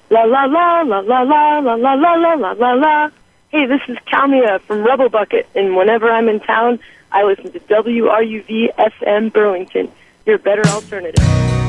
La la la la la la la la la la la la la. Hey, this is Kalmia from Rubble Bucket, and whenever I'm in town, I listen to WRUV FM Burlington, your better alternative.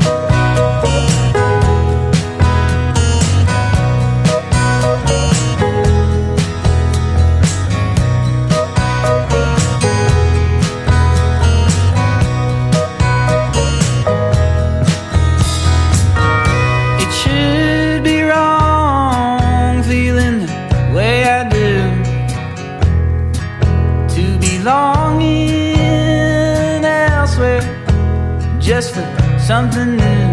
Longing elsewhere just for something new.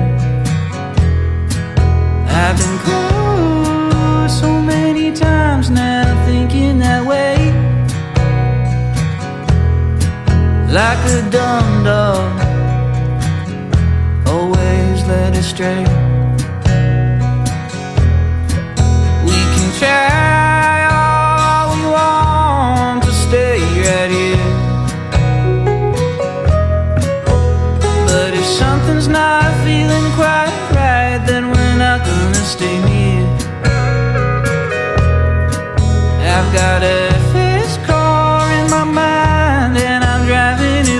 I've been close so many times now, thinking that way, like a dumb dog, always led astray. We can try all we want to stay right here, but if something's not feeling quite right, then we're not gonna stay near. I've got a fast car in my mind and I'm driving it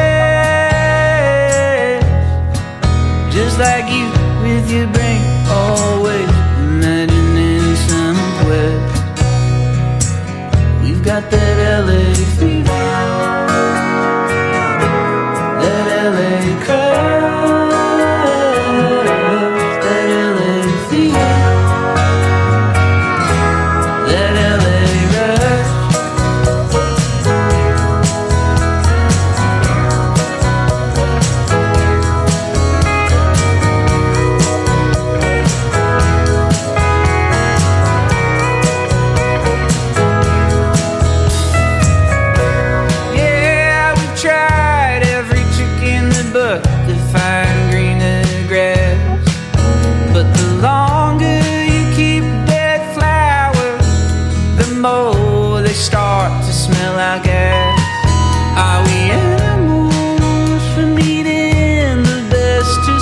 west, just like you with your brain, always imagining some quest. We've got that LA fever, that LA crush, that LA fever, that LA rush. Yeah, we've tried every trick in the book to find greener grass, but the longer you keep dead flowers, the more they start to smell like gas. Are we animals for needing the best to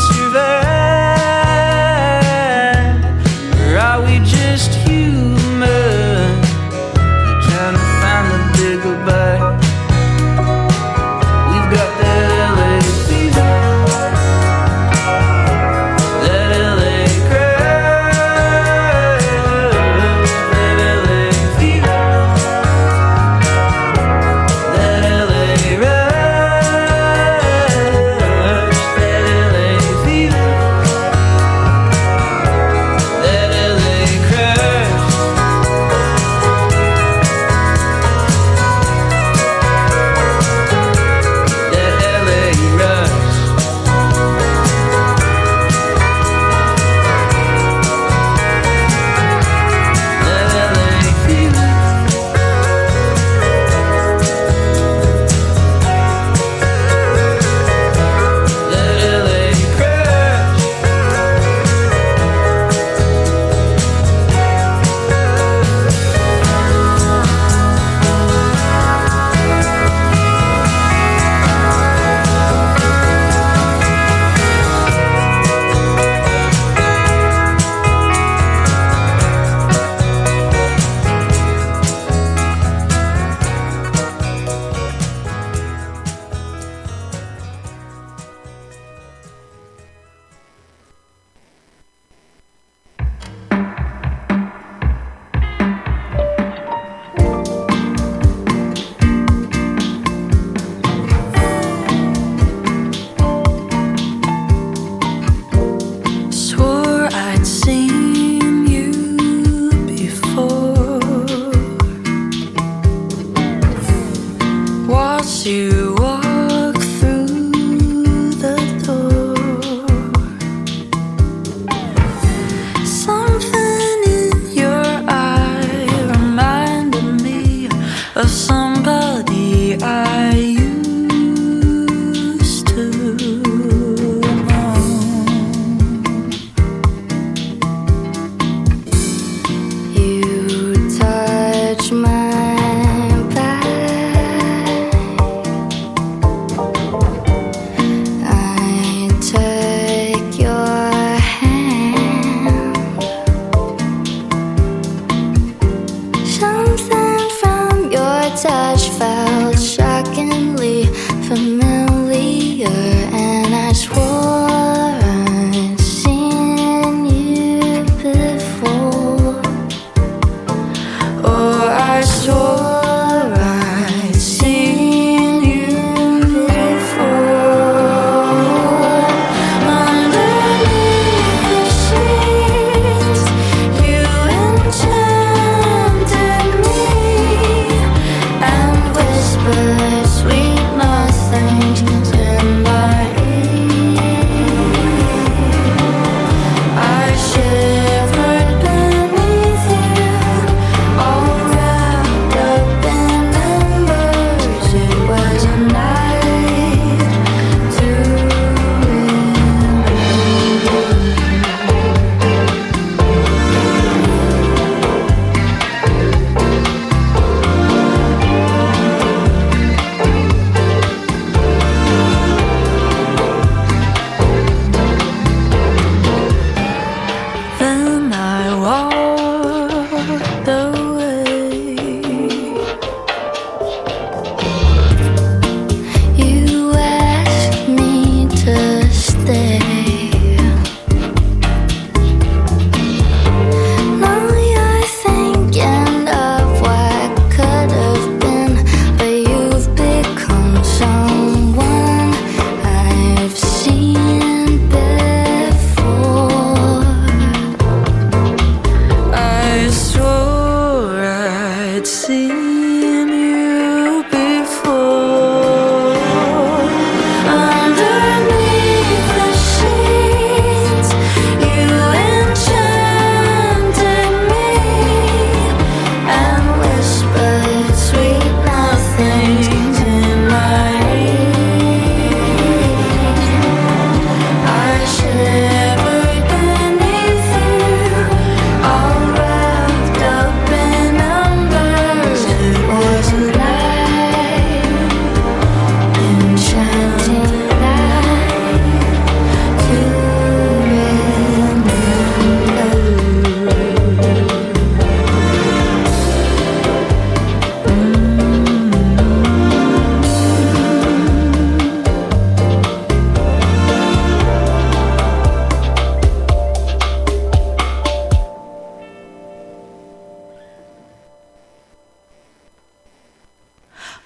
survive, or are we just human trying to find the bigger bite? We've got that LA fever, that LA crush, that LA fever, that LA rush, that LA fever, that LA crush.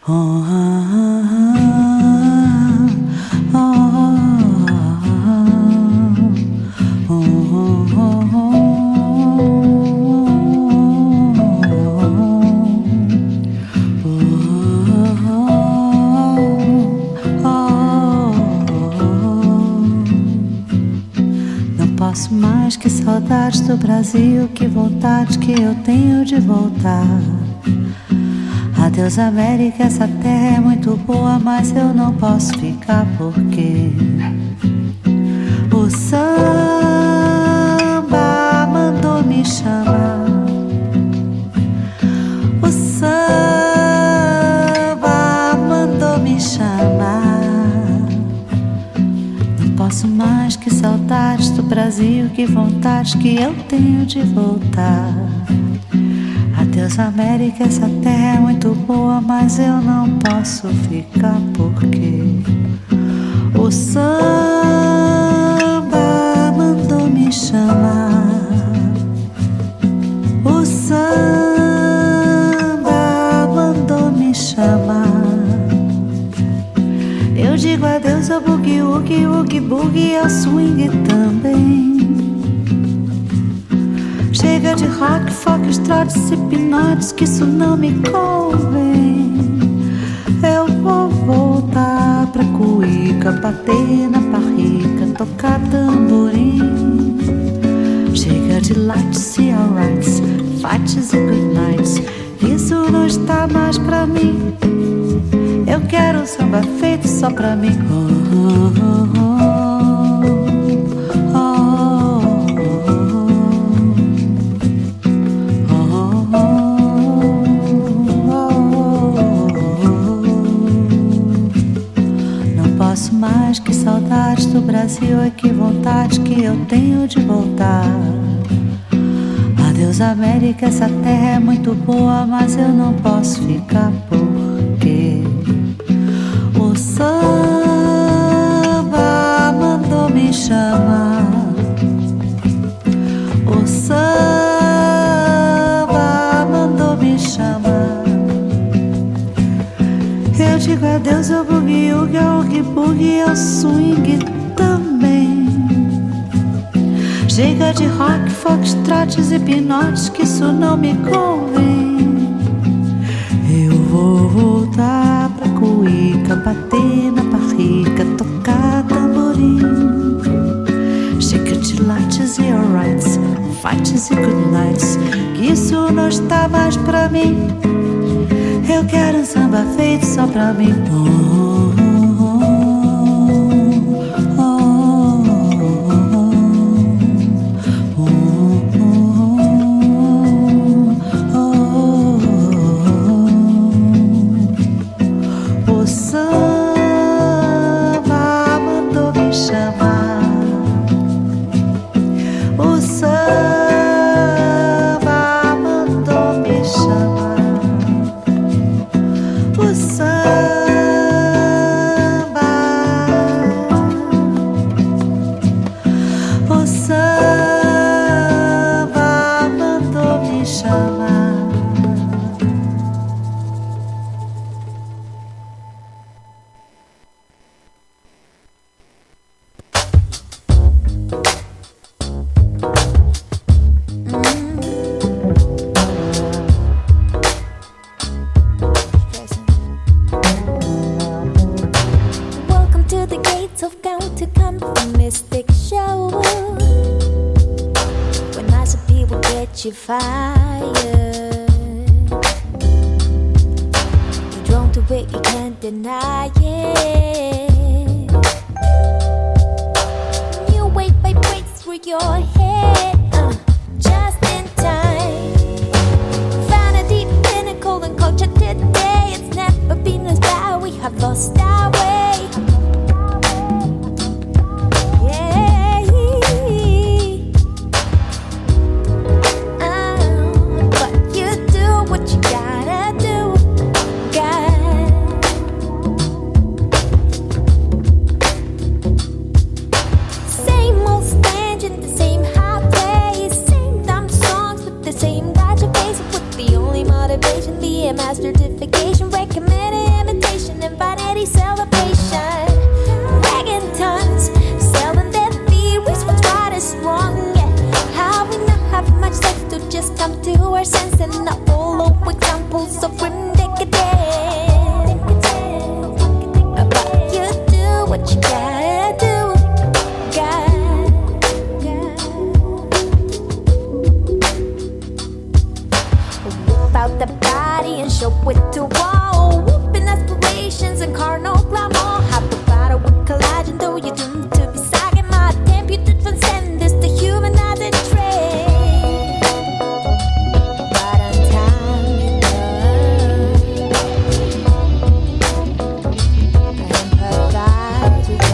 Que saudades do Brasil, que vontade que eu tenho de voltar. Adeus América, essa terra é muito boa, mas eu não posso ficar porque o samba mandou me chamar. O samba mandou me chamar. Posso mais, que saudades do Brasil, que vontade que eu tenho de voltar. Adeus América, essa terra é muito boa, mas eu não posso ficar porque o samba mandou me chamar. O samba mandou me chamar. Eu digo adeus ao boogie, woogie, woogie, boogie, ao swing também. Chega de rock, folk, trotes e pinotes, que isso não me convém. Eu vou voltar pra cuíca, bater na barriga, tocar tamborim. Chega de lights e alrights, fights e good nights, isso não está mais pra mim. Eu quero um samba feito só pra mim. Não posso mais, que saudades do Brasil, é que vontade que eu tenho de voltar. Adeus América, essa terra é muito boa, mas eu não posso ficar porque o samba mandou me chamar. O samba mandou me chamar. Eu digo adeus ao boogie, woogie, ao oogie boogie, ao swing também. Chega de rock, folk, trotes e pinotes, que isso não me convém. Eu vou voltar pra cuíca, bater na barriga, tocar tamborim. Chega de lights e alrights, fights e good nights, que isso não está mais pra mim. Eu quero um samba feito só pra mim. Master certification recommended come to our senses and not follow examples of grim decadence. But you do what you gotta do. Whip out the body and show it to all. Whooping aspirations and carnal glamour. Have the battle with collagen, though you're doomed to be sagging. My attempt you to transcend this, the humanizing trend. But on time, empathize with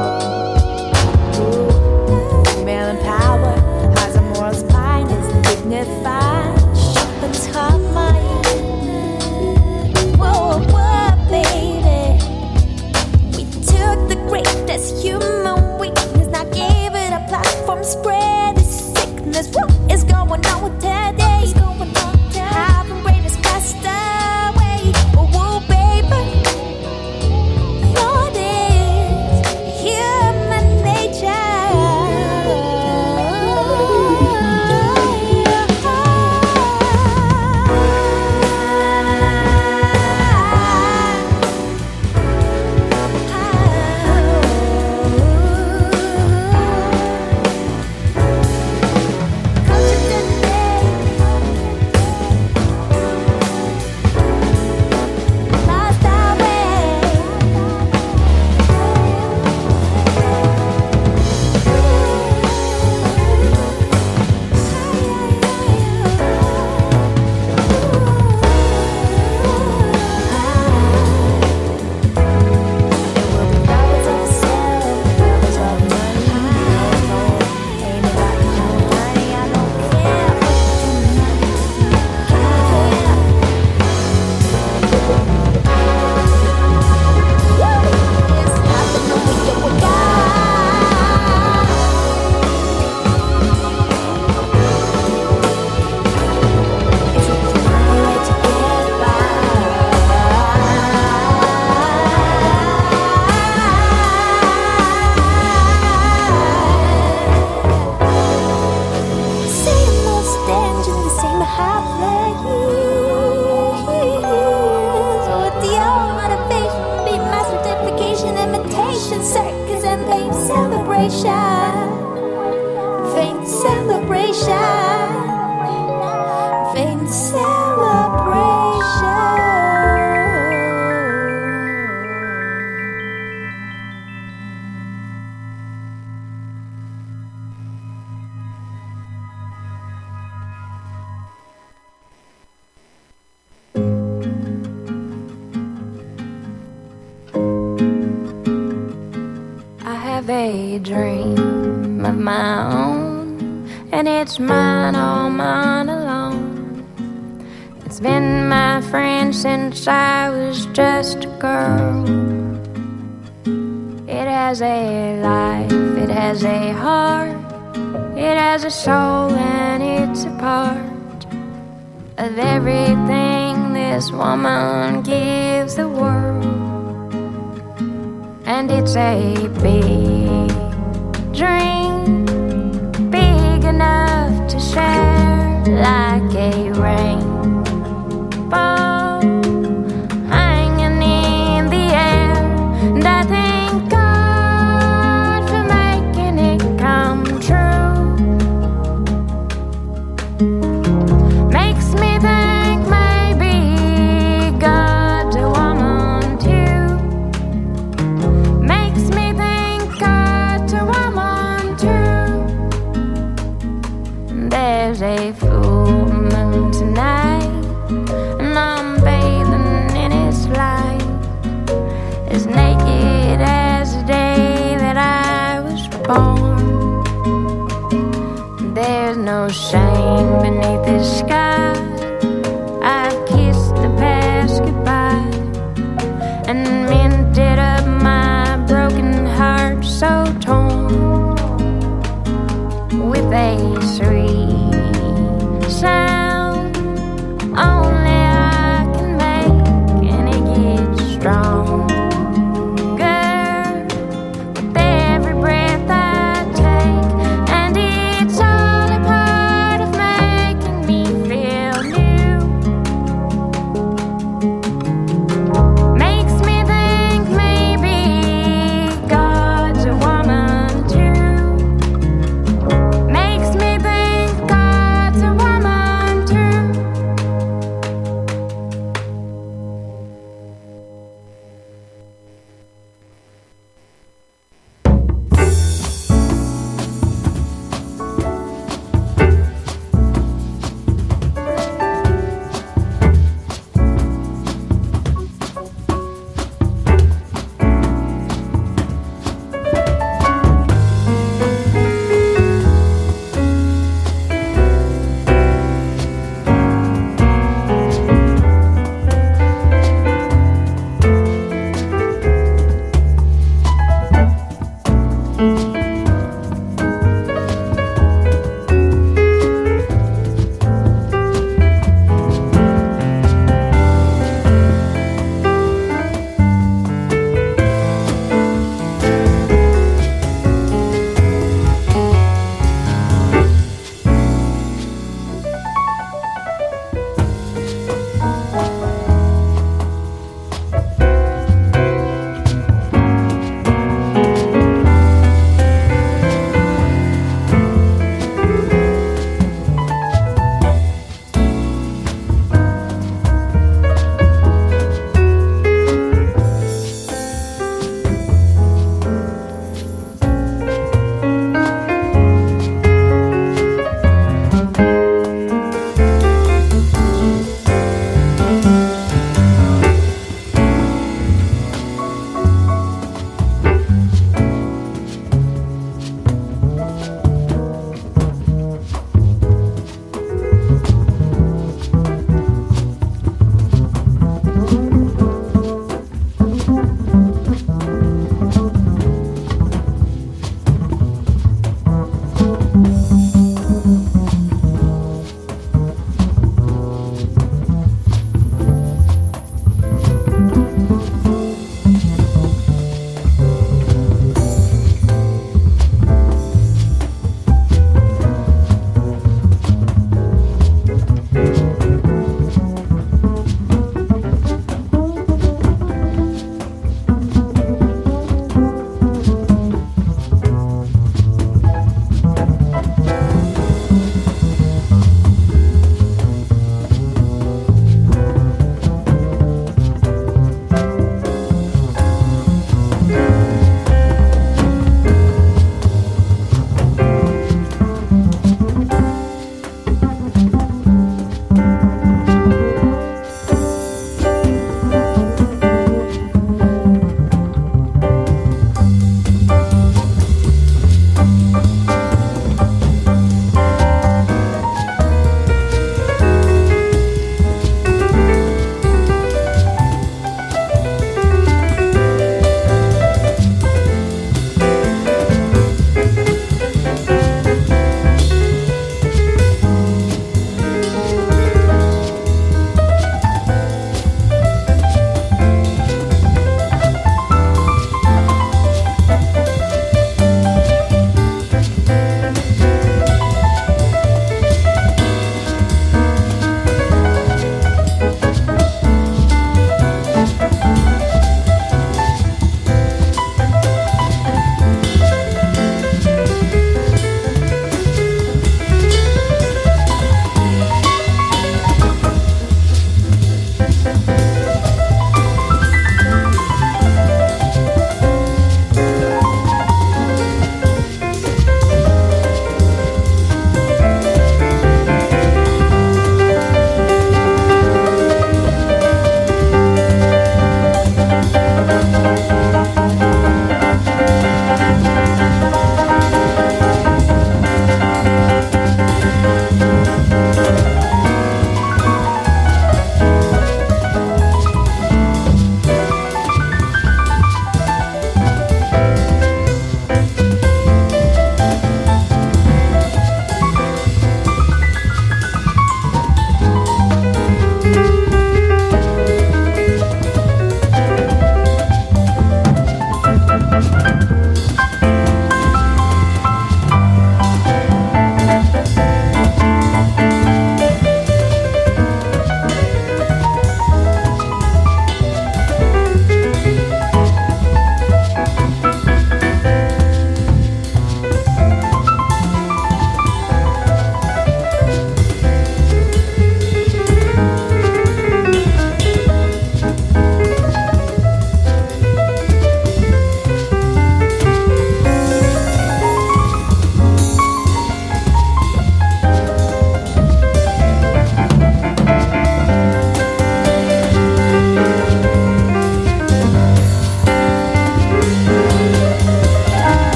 you. Female in power has a moral spine, is dignified. Top mind. Whoa, whoa, baby. We took the greatest human weakness, now gave it a platform, spread this sickness. What is going on with today? Having greatest castaway. Whoa, whoa, baby. Lord is human nature. A dream of my own, and it's mine, all mine alone. It's been my friend since I was just a girl. It has a life, it has a heart, it has a soul, and it's a part of everything this woman gives the world. And it's a big dream, big enough to share, like a rainbow hanging in the air. And I thank God for making it come true. Makes me think maybe God's a woman too. Makes me think God's a woman too. There's a full moon tonight, and I'm bathing in its light, as naked as the day that I was born. There's no shame beneath the sky. I've kissed the past goodbye and mended up my broken heart so torn with a sweet sound only I can make, and it gets stronger with every breath I take, and it's all a part of making me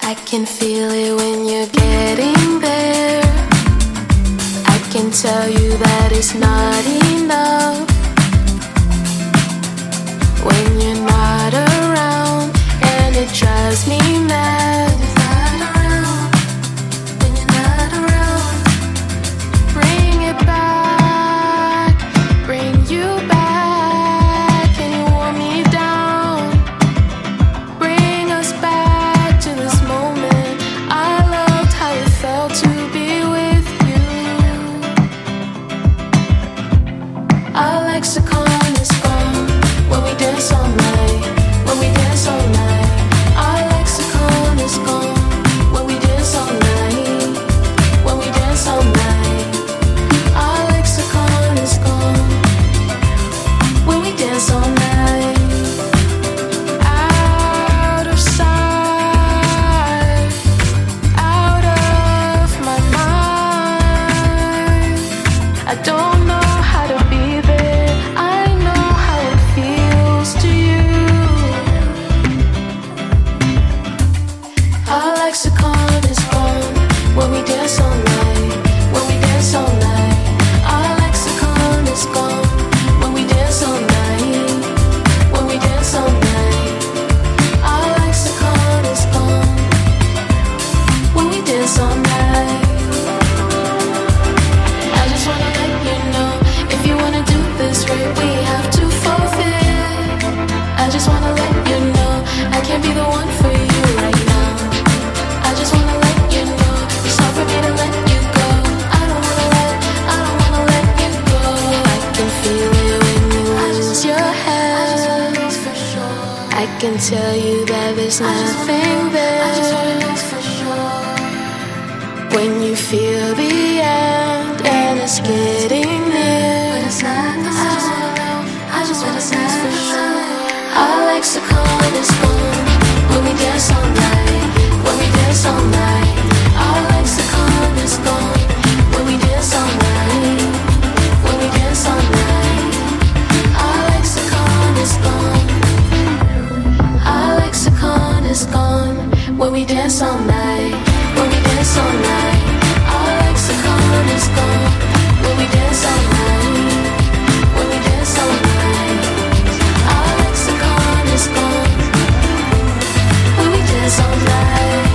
I can feel it when you're getting there. I can tell you that it's not enough when you're not around, and it drives me mad. When you're not around, bring it back, bring you back, and you want me down. Bring us back to this moment. I loved how it felt to be with you. Our lexicon is gone when we dance all night. When we dance all night. Our lexicon is gone when we dance all night. When we dance all night. Our lexicon is gone when we dance all night. Out of sight, out of my mind. I don't know how to be there. I know how it feels to you. Our lexicon is gone when we dance all night. When we dance all night. Our lexicon is gone when we dance all night. When we dance all night. Our lexicon is gone when we dance all night. I just wanna let you know, if you wanna do this right, we have to forfeit. I just wanna let you know, I can't be the one for you right now. I just wanna let you know, it's hard for me to let you go. I don't wanna let you go. I can feel it when you lose your head. I can tell you that there's nothing there. When you feel the end and it's getting near. I just wanna say for sure. Our lexicon is gone when we dance all night. When we dance all night. Our lexicon is gone when we dance all night. When we dance all night. Our lexicon is gone. Our lexicon is gone when we dance all night. When we dance all night. Our lexicon is gone when we dance all night. When we dance all night. Our lexicon is gone when we dance all night.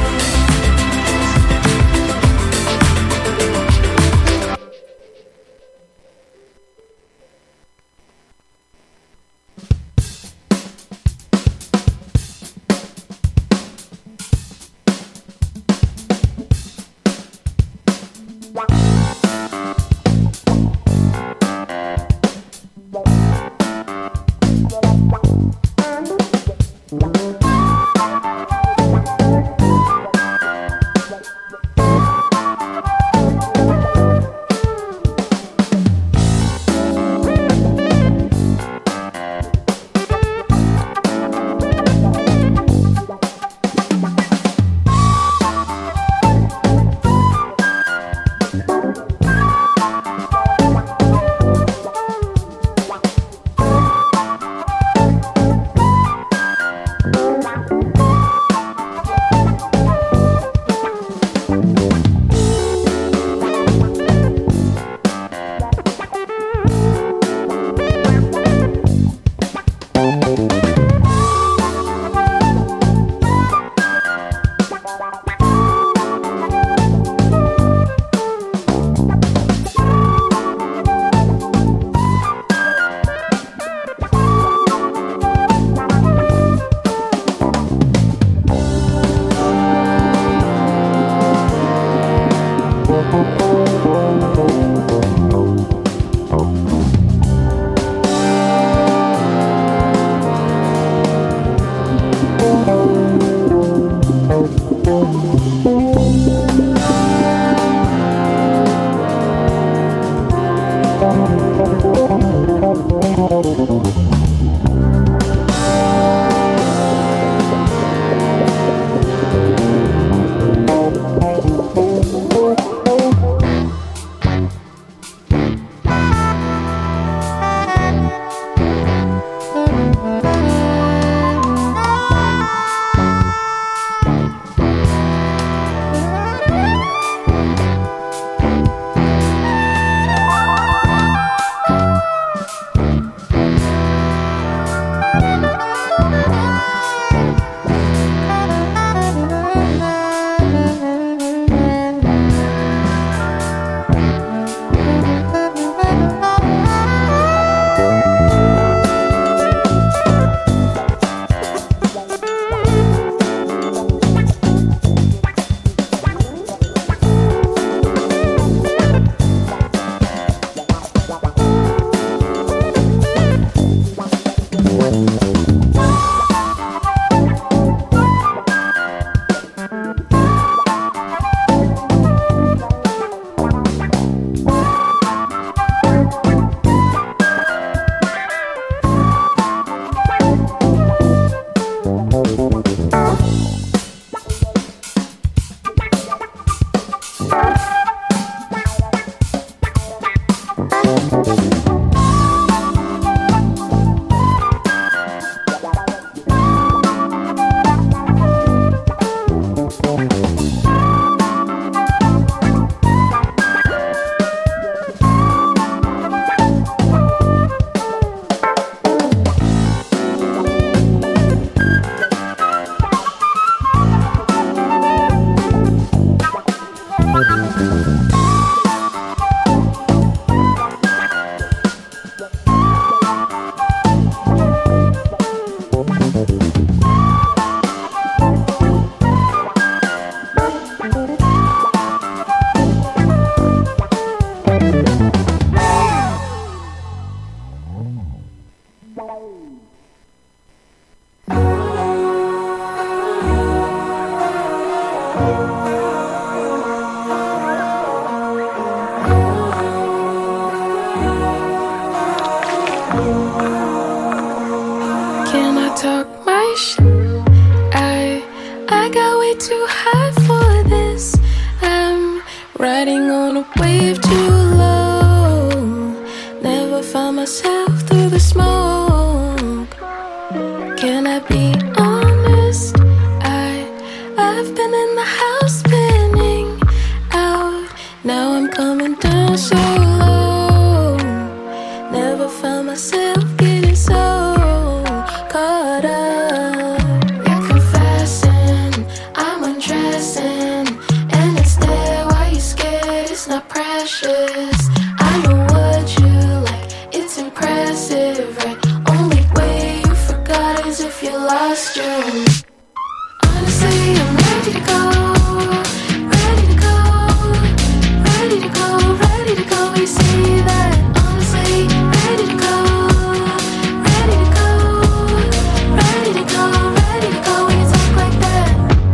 I got way too high for this. I'm riding on a wave too low. Never found myself through the smoke. Can I be honest? I've been in the house spinning out. Now I'm coming down so low. Never found myself getting so caught up. You're confessing, I'm undressing, and instead, why you scared? It's not precious. I know what you like, it's impressive, right? Only way you forgot is if you lost your own. Honestly, I'm ready to go, ready to go, ready to go, ready to go. You say that. Honestly, ready to go, ready to go, ready to go, ready to go. When you talk like that,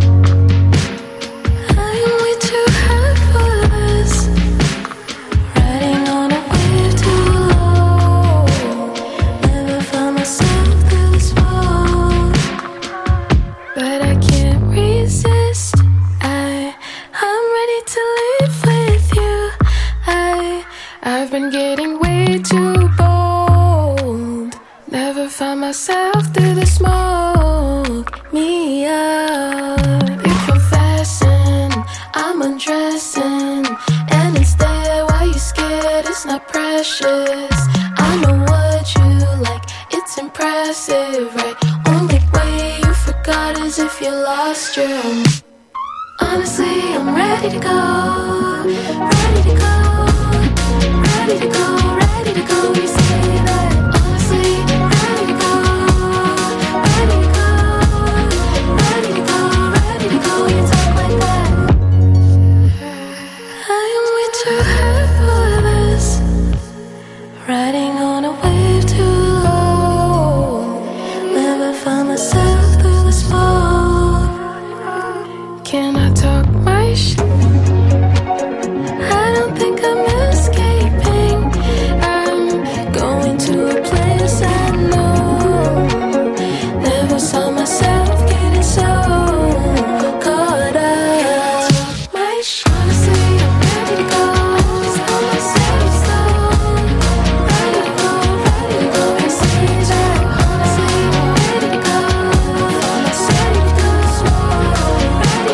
I am way too high for this. Riding on a wave too low. Never found myself through the smoke. But I can't resist. I'm ready to live with you. I've been getting way too bold. Never found myself through the smoke. Me up. You're confessing, I'm undressing, and instead, why you scared? It's not precious. I know what you like, it's impressive, right? Only way you forgot is if you lost your own. Honestly, I'm ready to go, ready to go, ready to go, ready to go. You say that. Honestly, ready to go, ready to go, ready to go, ready to go. You talk like that. I am way too high for this. Riding on a wave too low. Never found myself through the smoke. Can I